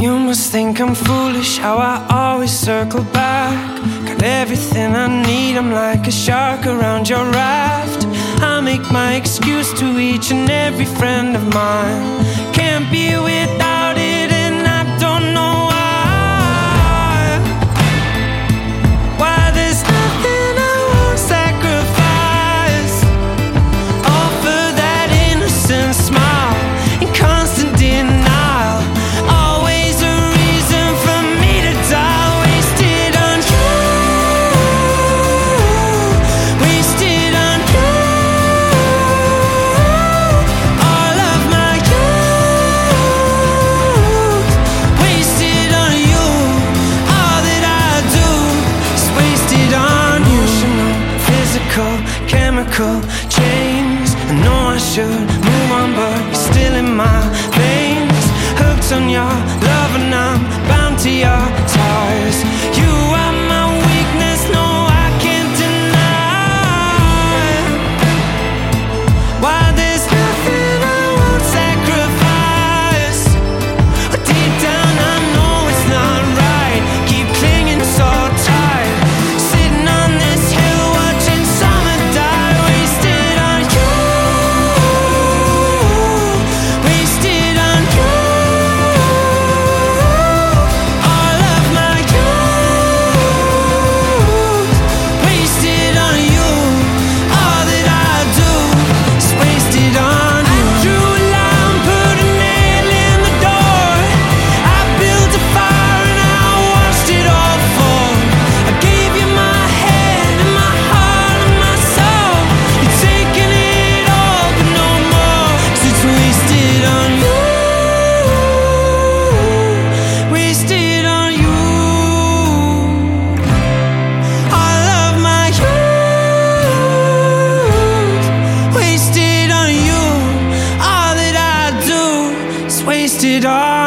You must think I'm foolish, how I always circle back. Got everything I need, I'm like a shark around your raft. I make my excuse to each and every friend of mine. Can't be without it and I don't know why. Why there's nothing I won't sacrifice, all for that innocent smile in constant denial. Always a reason for me to die. Wasted on you, wasted on you. All of my youth, wasted on you. All that I do is wasted on you. Emotional, physical, chemical change. I know I should move on, but you're still in my veins. Hooked on your love and I'm bound to your ties. You are my weakness, no I can't deny. Why there's nothing I won't sacrifice. Deep down I know it's not right. Keep clinging so tight. Sitting on this hill watching summer die. Wasted on you, wasted on you. All of my youth, wasted on you. All that I do is wasted on you. I drew a line, put a nail in the door. I built a fire and I watched it all fall. I gave you my head and my heart and my soul. You're taking it all but no more, 'cause it's wasted on you, wasted on you. All of my youth, wasted on you. All that I do is wasted on